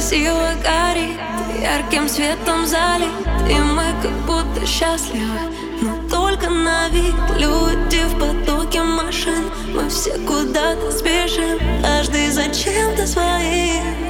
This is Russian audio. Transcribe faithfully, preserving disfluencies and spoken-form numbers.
красиво горит, ярким светом залит, и мы как будто счастливы, но только на вид. Люди в потоке машин, мы все куда-то спешим, каждый за чем-то своим.